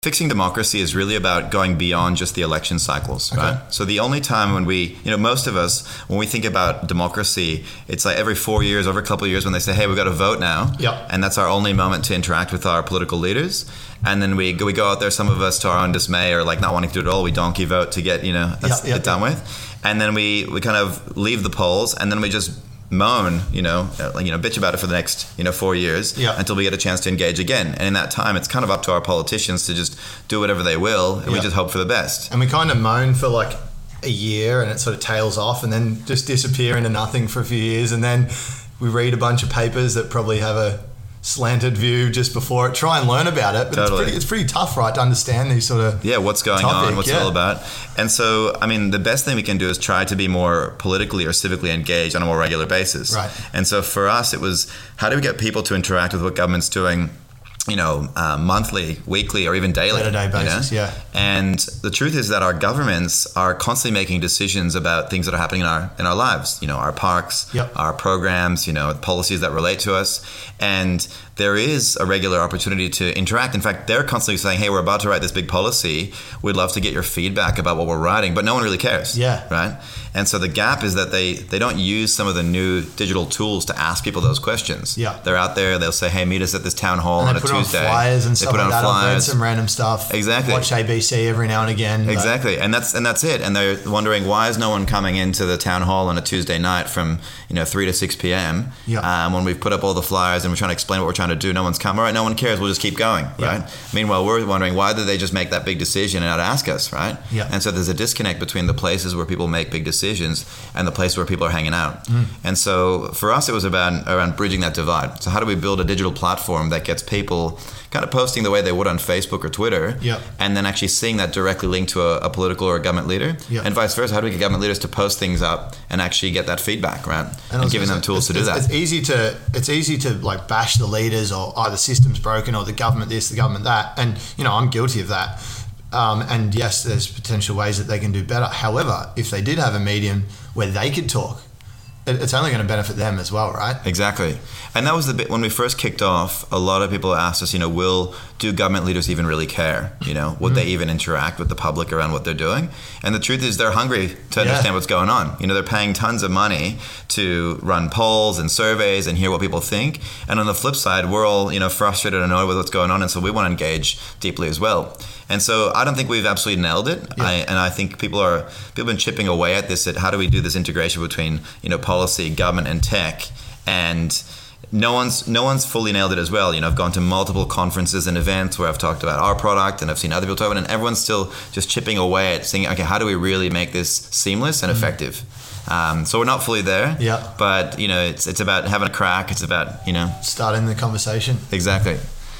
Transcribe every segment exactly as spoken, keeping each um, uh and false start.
Fixing democracy is really about going beyond just the election cycles, okay. right? So the only time when we, you know, most of us, when we think about democracy, it's like every four years, over a couple of years when they say, hey, we've got to vote now. Yep. And that's our only moment to interact with our political leaders. And then we go, we go out there, some of us to our own dismay or like not wanting to do it at all, we donkey vote to get, you know, that's yep, yep, it done yep. with. And then we, we kind of leave the polls and then we just moan, you know, uh, you know, bitch about it for the next, you know, four years yeah. until we get a chance to engage again. And in that time, it's kind of up to our politicians to just do whatever they will, and yeah. we just hope for the best. And we kind of moan for like a year, and it sort of tails off, and then just disappear into nothing for a few years, and then we read a bunch of papers that probably have a slanted view just before it, try and learn about it, but totally. it's, pretty, it's pretty tough, right, to understand these sort of yeah what's going topic, on, what's yeah. it all about. And so I mean the best thing we can do is try to be more politically or civically engaged on a more regular basis, right. And so for us it was, how do we get people to interact with what government's doing, you know, uh, monthly, weekly, or even daily. Day-to-day basis, you know? yeah. And the truth is that our governments are constantly making decisions about things that are happening in our in our lives. You know, our parks, yep. our programs, you know, policies that relate to us. And there is a regular opportunity to interact. In fact, they're constantly saying, hey, we're about to write this big policy. We'd love to get your feedback about what we're writing, but no one really cares. Yeah. Right? And so the gap is that they, they don't use some of the new digital tools to ask people those questions. Yeah. They're out there, they'll say, hey, meet us at this town hall and on a Tuesday. Tuesday. On flyers and they stuff put like on that. flyers. I've read some random stuff. Exactly. Watch A B C every now and again. Exactly. And that's and that's it. And they're wondering, why is no one coming into the town hall on a Tuesday night from, you know, three to six p.m. Yeah. Um, when we've put up all the flyers and we're trying to explain what we're trying to do, no one's come. All right, no one cares, we'll just keep going, yeah. right? Meanwhile, we're wondering, why did they just make that big decision and not ask us, right? Yeah. And so there's a disconnect between the places where people make big decisions and the place where people are hanging out. Mm. And so for us, it was about around bridging that divide. So how do we build a digital platform that gets people kind of posting the way they would on Facebook or Twitter, yeah. and then actually seeing that directly linked to a, a political or a government leader, yeah. and vice versa? How do we get government leaders to post things up and actually get that feedback, right? And, and giving them tools to do that. It's easy to it's easy to like bash the leaders, or oh, the system's broken, or the government this, the government that, and you know I'm guilty of that. Um, and yes, there's potential ways that they can do better. However, if they did have a medium where they could talk, it's only going to benefit them as well, right? Exactly. And that was the bit when we first kicked off. A lot of people asked us, you know, will do government leaders even really care? You know, would mm. they even interact with the public around what they're doing? And the truth is, they're hungry to understand yeah. what's going on. You know, they're paying tons of money to run polls and surveys and hear what people think. And on the flip side, we're all, you know, frustrated and annoyed with what's going on, and so we want to engage deeply as well. And so I don't think we've absolutely nailed it. Yeah. I, and I think people are people have been chipping away at this. At how do we do this integration between, you know, policy, government, and tech? And no one's no one's fully nailed it as well. You know, I've gone to multiple conferences and events where I've talked about our product, and I've seen other people talk about it, and everyone's still just chipping away at saying, okay, how do we really make this seamless and mm-hmm. effective? Um, so we're not fully there. Yeah. But you know, it's it's about having a crack. It's about, you know, starting the conversation. Exactly.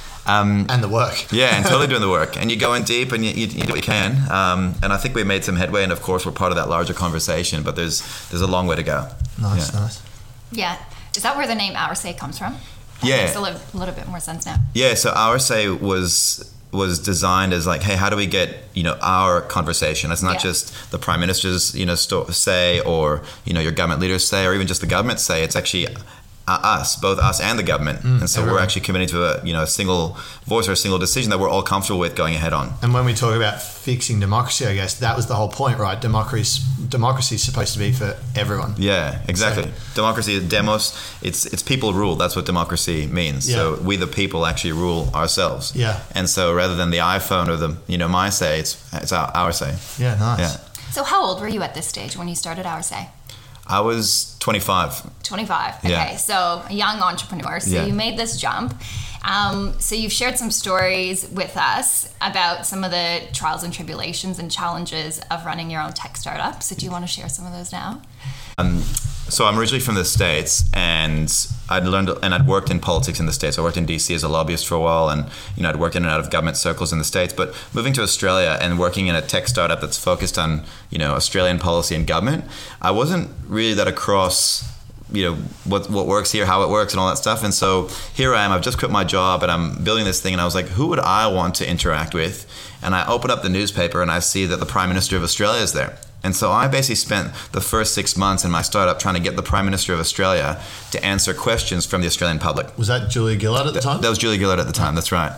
Um, and the work. Yeah, and totally doing the work. And you go in deep and you, you, you do what you can. Um, and I think we've made some headway, and of course we're part of that larger conversation, but there's there's a long way to go. Nice, yeah. nice. Yeah. Is that where the name Our Say comes from? That yeah. makes a little, a little bit more sense now. Yeah, so Our Say was was designed as like, hey, how do we get, you know, our conversation? It's not yeah. just the Prime Minister's, you know, sto- say, or, you know, your government leaders say, or even just the government say. It's actually Uh, us, both us and the government, mm, and so everyone. We're actually committing to a, you know, a single voice or a single decision that we're all comfortable with going ahead on. And when we talk about fixing democracy, I guess that was the whole point, right? Democracy, democracy is supposed to be for everyone. Yeah, exactly. So, democracy, demos, it's it's people rule. That's what democracy means. Yeah. So we the people actually rule ourselves. Yeah. And so rather than the iPhone or the, you know, my say, it's it's our, our say. Yeah, nice. Yeah. So how old were you at this stage when you started Our Say? I was twenty-five. twenty-five. Okay, yeah. So a young entrepreneur. So yeah. you made this jump. Um, so you've shared some stories with us about some of the trials and tribulations and challenges of running your own tech startup. So do you want to share some of those now? Um, so I'm originally from the States, and I'd learned and I'd worked in politics in the States. I worked in D C as a lobbyist for a while, and you know I'd worked in and out of government circles in the States. But moving to Australia and working in a tech startup that's focused on, you know, Australian policy and government, I wasn't really that across, you know, what what works here, how it works, and all that stuff. And so here I am. I've just quit my job, and I'm building this thing. And I was like, who would I want to interact with? And I open up the newspaper, and I see that the Prime Minister of Australia is there. And so I basically spent the first six months in my startup trying to get the Prime Minister of Australia to answer questions from the Australian public. Was that Julia Gillard at the time? That was Julia Gillard at the time, that's right.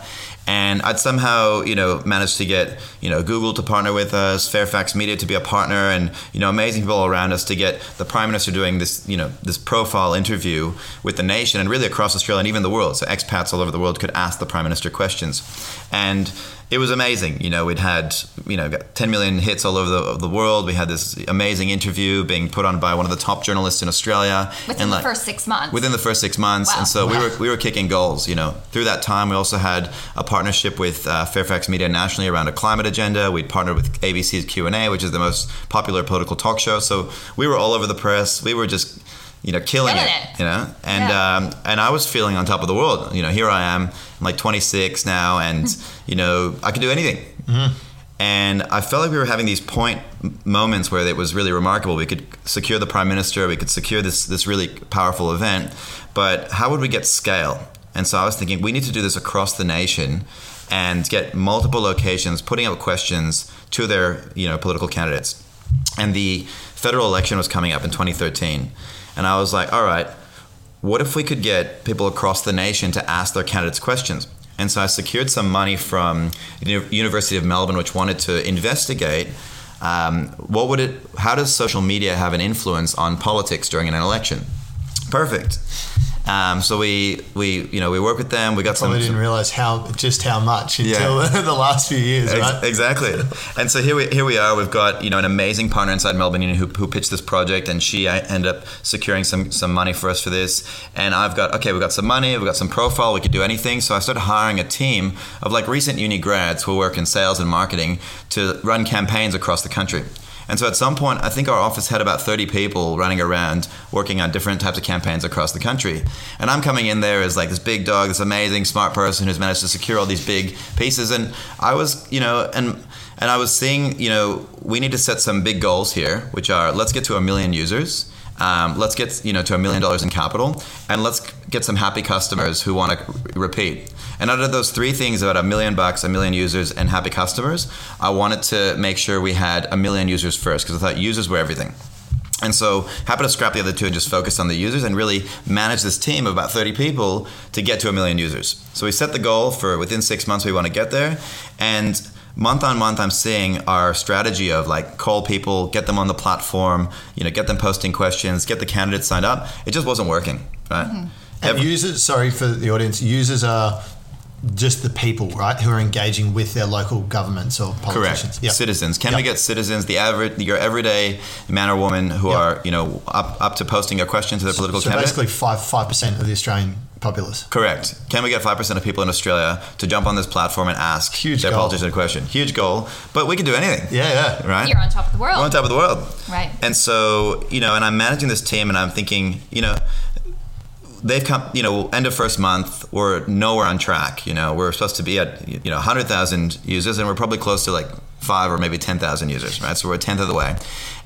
And I'd somehow, you know, managed to get, you know, Google to partner with us, Fairfax Media to be a partner, and, you know, amazing people all around us to get the Prime Minister doing this, you know, this profile interview with the nation and really across Australia and even the world. So expats all over the world could ask the Prime Minister questions. And it was amazing. You know, we'd had, you know, got ten million hits all over the, the world. We had this amazing interview being put on by one of the top journalists in Australia. Within and the like, first six months. Within the first six months. Wow. And so Wow. we were we were kicking goals, you know. Through that time, we also had a partnership with uh, Fairfax Media nationally around a climate agenda. We'd partnered with A B C's Q and A, which is the most popular political talk show. So we were all over the press. We were just, you know, killing, Killing it, it. you know. And Yeah. um, and I was feeling on top of the world. You know, here I am, I'm like twenty-six now, and you know, I could do anything. Mm-hmm. And I felt like we were having these point moments where it was really remarkable. We could secure the Prime Minister, we could secure this this really powerful event, but how would we get scale? And so I was thinking, we need to do this across the nation and get multiple locations putting up questions to their, you know, political candidates. And the federal election was coming up in twenty thirteen. And I was like, all right, what if we could get people across the nation to ask their candidates questions? And so I secured some money from the University of Melbourne, which wanted to investigate um, what would it, how does social media have an influence on politics during an election? Perfect. Um, so we, we, you know, we work with them. We got some. Probably didn't realize how just how much until Yeah. the last few years, Ex- right? Exactly. And so here we here we are. We've got, you know, an amazing partner inside Melbourne Union who, who pitched this project, and she I ended up securing some some money for us for this. And I've got okay, we've got some money, we've got some profile, we could do anything. So I started hiring a team of like recent uni grads who work in sales and marketing to run campaigns across the country. And so at some point, I think our office had about thirty people running around working on different types of campaigns across the country. And I'm coming in there as like this big dog, this amazing smart person who's managed to secure all these big pieces. And I was, you know, and and I was seeing, you know, we need to set some big goals here, which are let's get to a million users. Um, let's get, you know, to a million dollars in capital, and let's get some happy customers who want to repeat. And out of those three things, about a million bucks, a million users, and happy customers, I wanted to make sure we had a million users first, because I thought users were everything. And so happy to scrap the other two and just focus on the users and really manage this team of about thirty people to get to a million users. So we set the goal for within six months we want to get there. And month on month, I'm seeing our strategy of like call people, get them on the platform, you know, get them posting questions, get the candidates signed up. It just wasn't working, right? And Every- users, sorry for the audience, users are just the people, right, who are engaging with their local governments or politicians. Correct. Yep. Citizens. Can Yep. we get citizens, the average, your everyday man or woman who Yep. are, you know, up, up to posting a question to their political So candidate? basically five five percent of the Australian populace. Correct. Can we get five percent of people in Australia to jump on this platform and ask Huge their goal. politician a question? Huge goal. But we can do anything. Yeah, yeah. Right? You're on top of the world. We're on top of the world. Right. And so, you know, and I'm managing this team and I'm thinking, you know, they've come, you know, end of first month, we're nowhere on track. You know, we're supposed to be at, you know, one hundred thousand users, and we're probably close to like five or maybe ten thousand users, right? So we're a tenth of the way.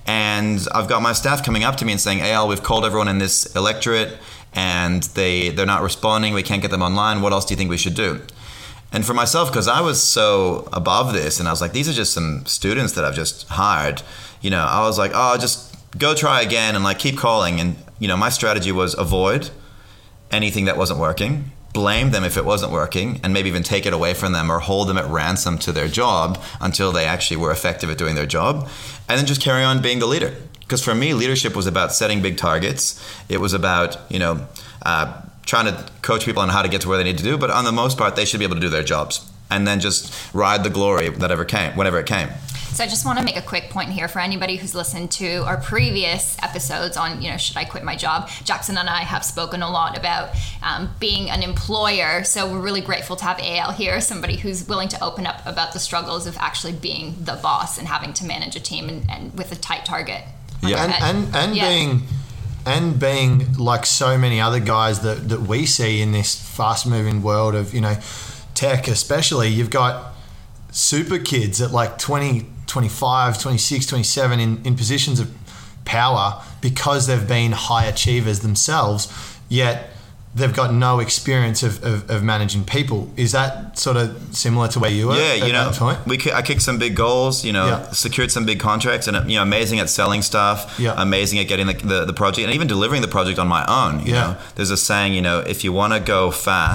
And I've got my staff coming up to me and saying, Al, we've called everyone in this electorate and they, they're not responding. We can't get them online. What else do you think we should do? And for myself, because I was so above this and I was like, these are just some students that I've just hired, you know, I was like, oh, just go try again and like keep calling. And, you know, my strategy was avoid anything that wasn't working, blame them if it wasn't working, and maybe even take it away from them or hold them at ransom to their job until they actually were effective at doing their job, and then just carry on being the leader. Because for me, leadership was about setting big targets. It was about, you know, uh, trying to coach people on how to get to where they need to do, but on the most part, they should be able to do their jobs and then just ride the glory that ever came, whenever it came. So I just want to make a quick point here for anybody who's listened to our previous episodes on, you know, should I quit my job? Jackson and I have spoken a lot about um, being an employer. So we're really grateful to have A L here, somebody who's willing to open up about the struggles of actually being the boss and having to manage a team and, and with a tight target. on Yeah. your And head. and, and Yeah. being and being like so many other guys that, that we see in this fast moving world of, you know, tech especially, you've got super kids at like twenty, twenty-five, twenty-six, twenty-seven in, in positions of power because they've been high achievers themselves, yet they've got no experience of, of, of managing people. Is that sort of similar to where you were? Yeah, at you know, that point? we ki- I kicked some big goals, you know, Yeah. secured some big contracts, and you know, amazing at selling stuff, Yeah. amazing at getting the, the the project, and even delivering the project on my own. You Yeah. know, there's a saying, you know, if you want to go fast,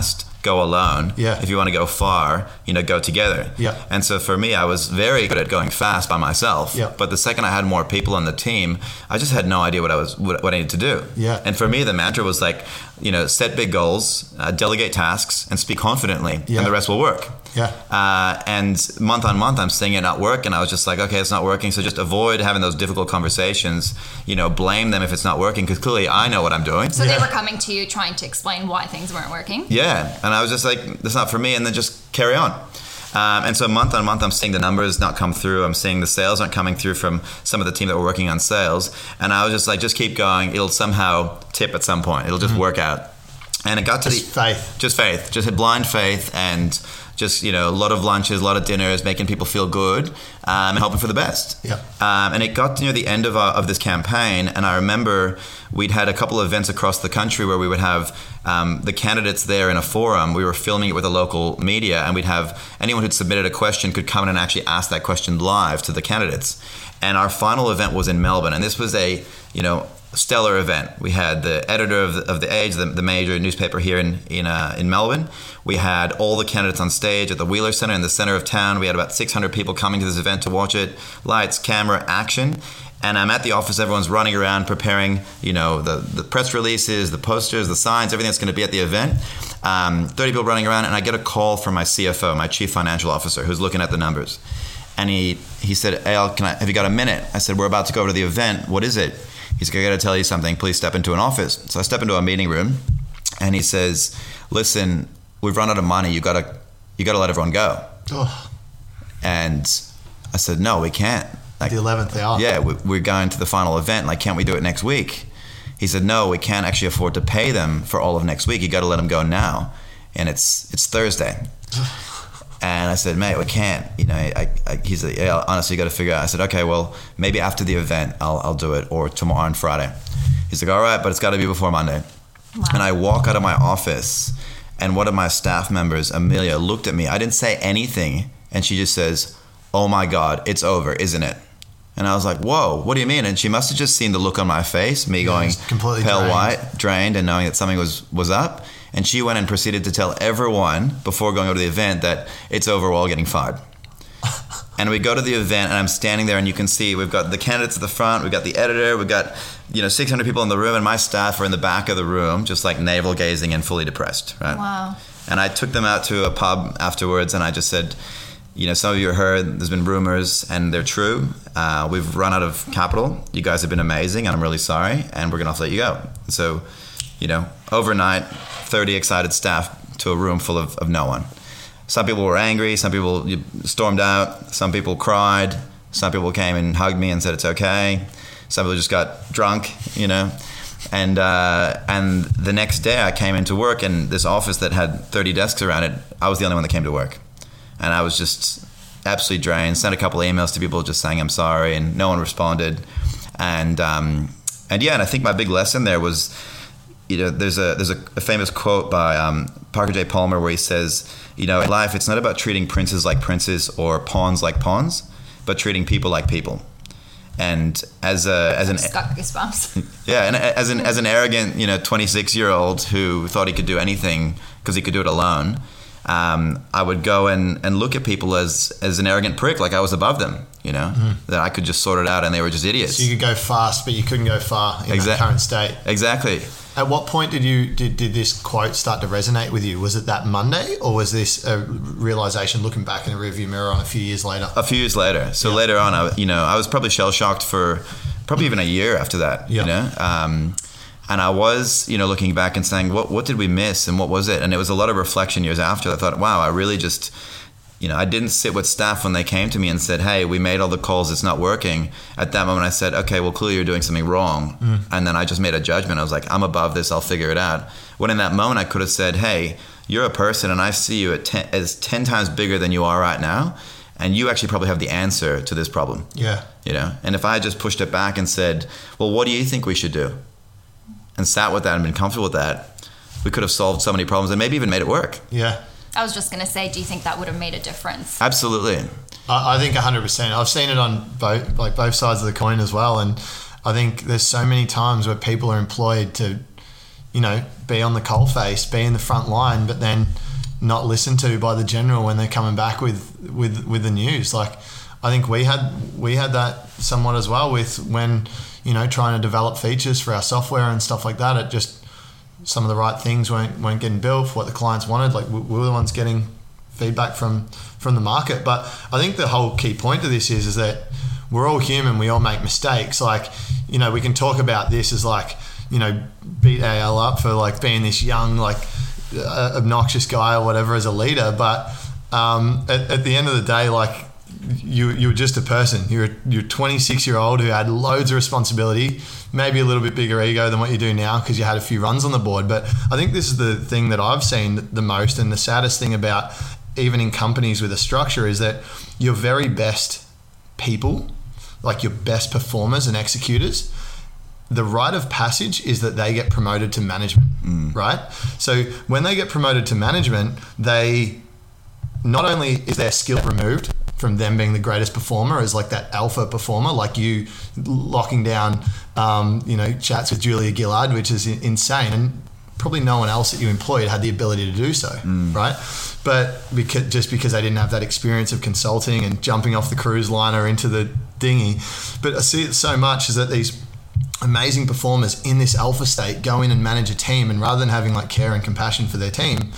go alone. Yeah. If you want to go far, you know, go together. Yeah. And so for me, I was very good at going fast by myself. Yeah. But the second I had more people on the team, I just had no idea what I was what, what I needed to do. Yeah. And for me, the mantra was like, you know, set big goals, uh, delegate tasks, and speak confidently, Yeah. and the rest will work. Yeah. Uh, and month on month, I'm seeing it not work, and I was just like, okay, it's not working. So just avoid having those difficult conversations. You know, blame them if it's not working, because clearly I know what I'm doing. So Yeah. they were coming to you trying to explain why things weren't working? Yeah, and I was just like, that's not for me, and then just carry on. Um, and so month on month, I'm seeing the numbers not come through. I'm seeing the sales aren't coming through from some of the team that were working on sales. And I was just like, just keep going. It'll somehow tip at some point. It'll just mm-hmm. work out. And it got to just the faith. Just faith. Just had blind faith, and just, you know, a lot of lunches, a lot of dinners, making people feel good, um, and hoping for the best. Yeah. Um, and it got near the end of our, of this campaign, and I remember we'd had a couple of events across the country where we would have um, the candidates there in a forum. We were filming it with the local media, and we'd have anyone who'd submitted a question could come in and actually ask that question live to the candidates. And our final event was in Melbourne, and this was a, you know, stellar event. We had the editor of the, of the Age, the, the major newspaper here in in, uh, in Melbourne. We had all the candidates on stage at the Wheeler Centre in the centre of town. We had about six hundred people coming to this event to watch it. Lights, camera, action. And I'm at the office. Everyone's running around preparing, you know, the, the press releases, the posters, the signs, everything that's going to be at the event. Um, thirty people running around, and I get a call from my C F O, my Chief Financial Officer, who's looking at the numbers. And he he said, "Hey, Al, can I, have you got a minute?" I said, "We're about to go over to the event. What is it?" He's like, "I got to tell you something. Please step into an office." So I step into a meeting room, and he says, "Listen, we've run out of money. You gotta, you gotta let everyone go." Oh. And I said, "No, we can't." Like, the eleventh hour. Yeah, we, we're going to the final event. Like, can't we do it next week? He said, "No, we can't actually afford to pay them for all of next week. You got to let them go now, and it's it's Thursday." And I said, "Mate, we can't." You know, I, I, he's like, "Yeah, honestly, you got to figure out." I said, "Okay, well, maybe after the event, I'll I'll do it, or tomorrow on Friday." He's like, "All right, but it's got to be before Monday." Wow. And I walk out of my office, and one of my staff members, Amelia, looked at me. I didn't say anything, and she just says, "Oh my God, it's over, isn't it?" And I was like, "Whoa, what do you mean?" And she must have just seen the look on my face, me yeah, going completely pale drained. white, drained, and knowing that something was was up. And she went and proceeded to tell everyone before going over to the event that it's over, we're all getting fired. And we go to the event, and I'm standing there, and you can see we've got the candidates at the front, we've got the editor, we've got, you know, six hundred people in the room, and my staff are in the back of the room, just like navel gazing and fully depressed, right? Wow. And I took them out to a pub afterwards, and I just said, you know, some of you heard there's been rumors, and they're true. Uh, we've run out of capital. You guys have been amazing, and I'm really sorry, and we're going to have to let you go. So, you know, overnight, thirty excited staff to a room full of, of no one. Some people were angry, some people stormed out, some people cried, some people came and hugged me and said it's okay. Some people just got drunk, you know. And uh, and the next day I came into work, and this office that had thirty desks around it, I was the only one that came to work. And I was just absolutely drained, sent a couple of emails to people just saying I'm sorry, and no one responded. And um, and yeah, and I think my big lesson there was, you know, there's a there's a, a famous quote by um, Parker J. Palmer where he says, you know, in life it's not about treating princes like princes or pawns like pawns, but treating people like people. And as a as an got goosebumps. Yeah, and as an as an arrogant, you know, twenty-six year old who thought he could do anything because he could do it alone, um, I would go and, and look at people as as an arrogant prick, like I was above them, you know, mm-hmm. that I could just sort it out and they were just idiots. So you could go fast, but you couldn't go far in exactly. that current state. Exactly. At what point did you did, did this quote start to resonate with you? Was it that Monday, or was this a realization looking back in the rearview mirror on a few years later? A few years later. So yep. later on, I, you know, I was probably shell shocked for probably even a year after that. Yep. You know, um, and I was, you know, looking back and saying, what what did we miss, and what was it? And it was a lot of reflection years after. I thought, wow, I really just. You know, I didn't sit with staff when they came to me and said, hey, we made all the calls, it's not working. At that moment, I said, okay, well, clearly you're doing something wrong. Mm. And then I just made a judgment. I was like, I'm above this, I'll figure it out. When in that moment, I could have said, hey, you're a person and I see you at ten, as ten times bigger than you are right now. And you actually probably have the answer to this problem. Yeah. You know, and if I had just pushed it back and said, well, what do you think we should do? And sat with that and been comfortable with that, we could have solved so many problems and maybe even made it work. Yeah. I was just going to say, do you think that would have made a difference? Absolutely. I, I think one hundred percent. I've seen it on both, like both sides of the coin as well. And I think there's so many times where people are employed to, you know, be on the coalface, be in the front line, but then not listened to by the general when they're coming back with with with the news. Like, I think we had we had that somewhat as well with when, you know, trying to develop features for our software and stuff like that. It just, some of the right things weren't weren't getting built for what the clients wanted. Like, we, we were the ones getting feedback from from the market. But I think the whole key point of this is is that we're all human. We all make mistakes. Like, you know, we can talk about this as like, you know, beat A L up for like being this young, like uh, obnoxious guy or whatever as a leader. But um, at, at the end of the day, like, you you were just a person. You're you're a twenty-six year old who had loads of responsibility, maybe a little bit bigger ego than what you do now because you had a few runs on the board. But I think this is the thing that I've seen the most, and the saddest thing about even in companies with a structure is that your very best people, like your best performers and executors, the rite of passage is that they get promoted to management, mm. right? So when they get promoted to management, they not only is their skill removed from them being the greatest performer as like that alpha performer, like you locking down, um, you know, chats with Julia Gillard, which is insane. And probably no one else that you employed had the ability to do so, mm. right? But because, just because they didn't have that experience of consulting and jumping off the cruise liner into the dinghy. But I see it so much is that these amazing performers in this alpha state go in and manage a team, and rather than having like care and compassion for their team,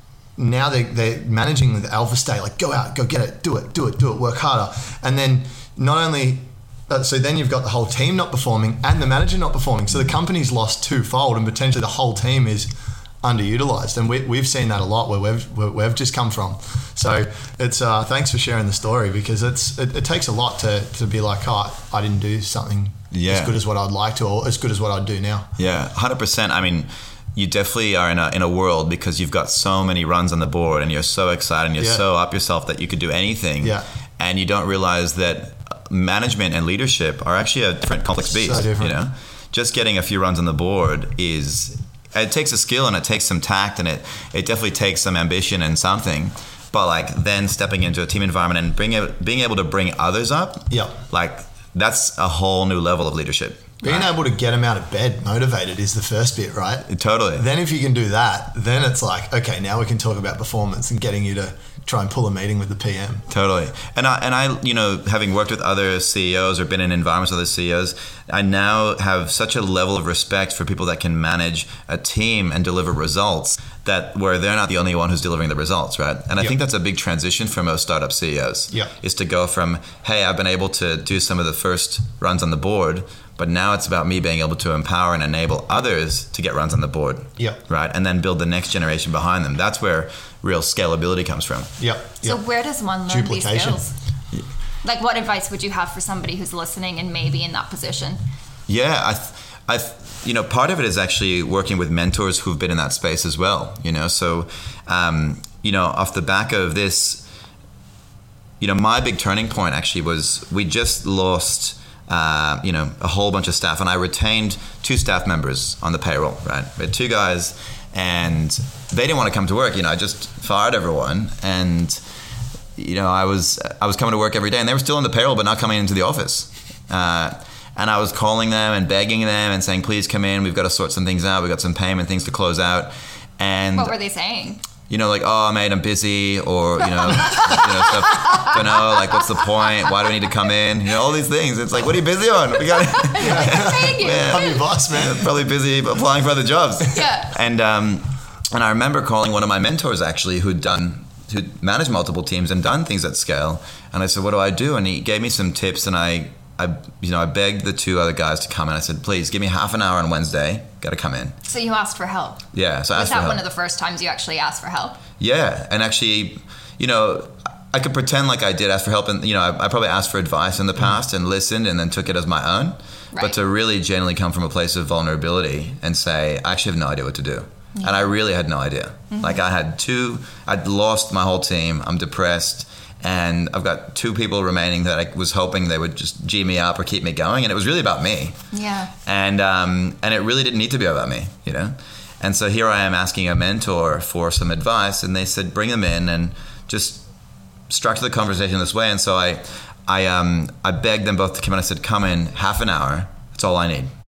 now they, they're managing the alpha state, like go out, go get it, do it, do it, do it, work harder. And then not only, uh, so then you've got the whole team not performing and the manager not performing. So the company's lost twofold, and potentially the whole team is underutilized. And we, we've seen that a lot where we've, where we've just come from. So it's, uh, thanks for sharing the story, because it's, it, it takes a lot to, to be like, oh, I didn't do something yeah. as good as what I'd like to, or as good as what I'd do now. Yeah, one hundred percent. I mean, you definitely are in a in a world because you've got so many runs on the board and you're so excited and you're yeah. so up yourself that you could do anything. Yeah. And you don't realize that management and leadership are actually a different complex beast. So different. You know, just getting a few runs on the board is, it takes a skill and it takes some tact and it it definitely takes some ambition and something. But like then stepping into a team environment and bring it, being able to bring others up, yeah, like that's a whole new level of leadership. Being right? able to get them out of bed motivated is the first bit, right? Totally. Then if you can do that, then it's like, okay, now we can talk about performance and getting you to try and pull a meeting with the P M. Totally. And I, and I, you know, having worked with other C E Os or been in environments with other C E Os, I now have such a level of respect for people that can manage a team and deliver results, that where they're not the only one who's delivering the results, right? And I yep. think that's a big transition for most startup C E Os, yep. is to go from, hey, I've been able to do some of the first runs on the board, but now it's about me being able to empower and enable others to get runs on the board, yep. right? And then build the next generation behind them. That's where real scalability comes from. Yep. So yep. where does one learn these skills? Yeah. Like, what advice would you have for somebody who's listening and maybe in that position? Yeah, I, th- I, th- you know, part of it is actually working with mentors who've been in that space as well. You know, so, um, you know, off the back of this, you know, my big turning point actually was we just lost. Uh, you know, a whole bunch of staff, and I retained two staff members on the payroll, right? We had two guys, and they didn't want to come to work. You know, I just fired everyone, and you know, I was I was coming to work every day, and they were still on the payroll, but not coming into the office. Uh, and I was calling them and begging them and saying, "Please come in. We've got to sort some things out. We've got some payment things to close out." And what were they saying? You know, like, oh, mate, I'm busy, or, you know, you know, stuff, don't know, like, what's the point? Why do I need to come in? You know, all these things. It's like, what are you busy on? We got yeah. yeah. I'm your boss, man. Yeah, probably busy applying for other jobs. Yeah. And um, and I remember calling one of my mentors, actually, who'd done, who'd managed multiple teams and done things at scale. And I said, what do I do? And he gave me some tips, and I, I, you know, I begged the two other guys to come in. I said, please, give me half an hour on Wednesday. Got to come in. So you asked for help? Yeah, so I asked for help. Was that one of the first times you actually asked for help? Yeah, and actually, you know, I could pretend like I did ask for help, and you know, I, I probably asked for advice in the past and listened, and then took it as my own. Right. But to really genuinely come from a place of vulnerability and say, I actually have no idea what to do, yeah. and I really had no idea. Mm-hmm. Like I had two, I'd lost my whole team. I'm depressed, and I've got two people remaining that I was hoping they would just G me up or keep me going, and it was really about me. Yeah. And um, and it really didn't need to be about me, you know. And so here I am asking a mentor for some advice, and they said, bring them in and just structure the conversation this way. And so I, I, um, I begged them both to come in. I said, come in half an hour. That's all I need.